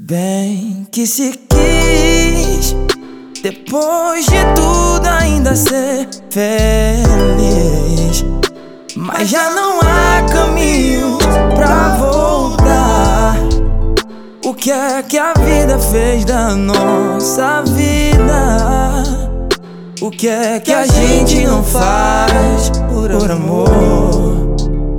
Bem que se quis, depois de tudo ainda ser feliz, mas já não há caminho pra voltar. O que é que a vida fez da nossa vida? O que é que a gente não faz por amor?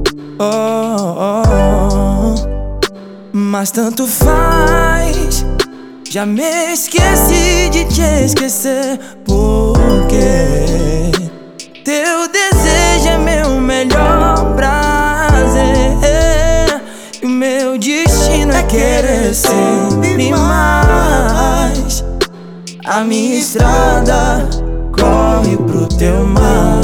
Mas tanto faz, já me esqueci de te esquecer. Porque teu desejo é meu melhor prazer, e o meu destino é querer sempre mais. A minha estrada corre pro teu mar.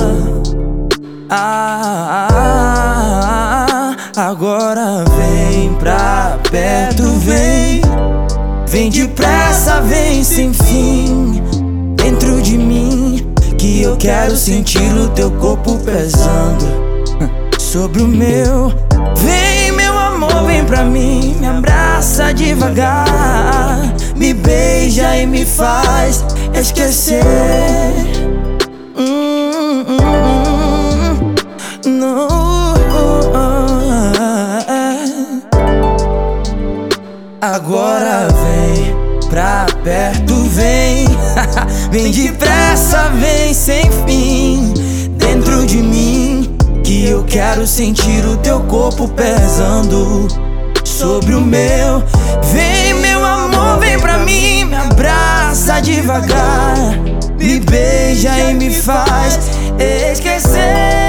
Agora vem pra perto, vem. Vem depressa, vem sem fim dentro de mim, que eu quero sentir o teu corpo pesando sobre o meu. Vem meu amor, vem pra mim, me abraça devagar, me beija e me faz esquecer. Agora vem pra perto, vem. Vem depressa, vem sem fim dentro de mim, que eu quero sentir o teu corpo pesando sobre o meu. Vem meu amor, vem pra mim, me abraça devagar, me beija e me faz esquecer.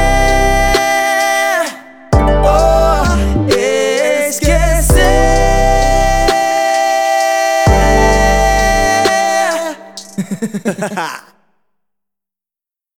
Ha ha ha.